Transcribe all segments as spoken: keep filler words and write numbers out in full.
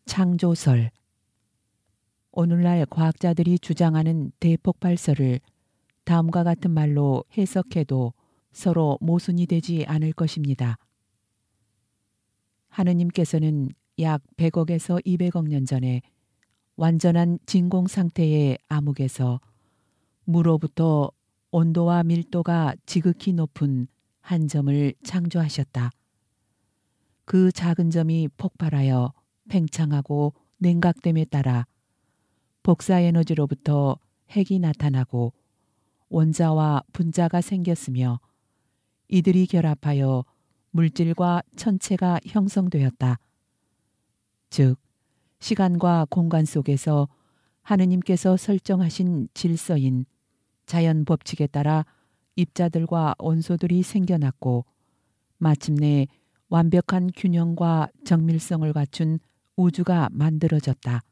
창조설. 오늘날 과학자들이 주장하는 대폭발설을 다음과 같은 말로 해석해도 서로 모순이 되지 않을 것입니다. 하느님께서는 약 백억에서 이백억 년 전에 완전한 진공 상태의 암흑에서 물로부터 온도와 밀도가 지극히 높은 한 점을 창조하셨다. 그 작은 점이 폭발하여 팽창하고 냉각됨에 따라 복사 에너지로부터 핵이 나타나고 원자와 분자가 생겼으며 이들이 결합하여 물질과 천체가 형성되었다. 즉, 시간과 공간 속에서 하느님께서 설정하신 질서인 자연 법칙에 따라 입자들과 원소들이 생겨났고 마침내 완벽한 균형과 정밀성을 갖춘 우주가 만들어졌다.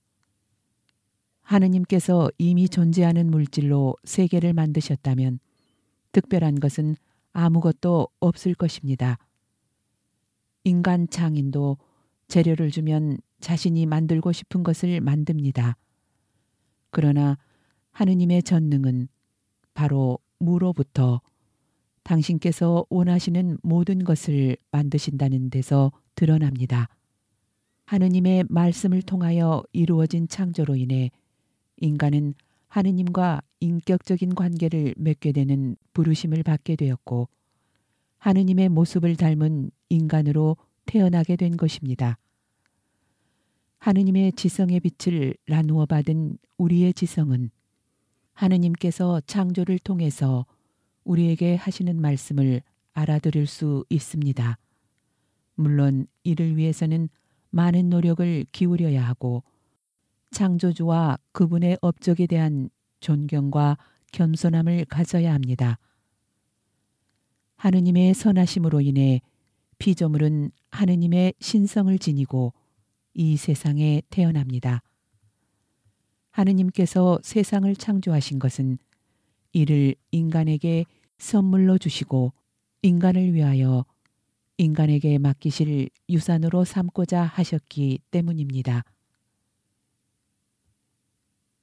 하느님께서 이미 존재하는 물질로 세계를 만드셨다면 특별한 것은 아무것도 없을 것입니다. 인간 창인도 재료를 주면 자신이 만들고 싶은 것을 만듭니다. 그러나 하느님의 전능은 바로 무로부터 당신께서 원하시는 모든 것을 만드신다는 데서 드러납니다. 하느님의 말씀을 통하여 이루어진 창조로 인해 인간은 하느님과 인격적인 관계를 맺게 되는 부르심을 받게 되었고 하느님의 모습을 닮은 인간으로 태어나게 된 것입니다. 하느님의 지성의 빛을 나누어 받은 우리의 지성은 하느님께서 창조를 통해서 우리에게 하시는 말씀을 알아들을 수 있습니다. 물론 이를 위해서는 많은 노력을 기울여야 하고 창조주와 그분의 업적에 대한 존경과 겸손함을 가져야 합니다. 하느님의 선하심으로 인해 피조물은 하느님의 신성을 지니고 이 세상에 태어납니다. 하느님께서 세상을 창조하신 것은 이를 인간에게 선물로 주시고 인간을 위하여 인간에게 맡기실 유산으로 삼고자 하셨기 때문입니다.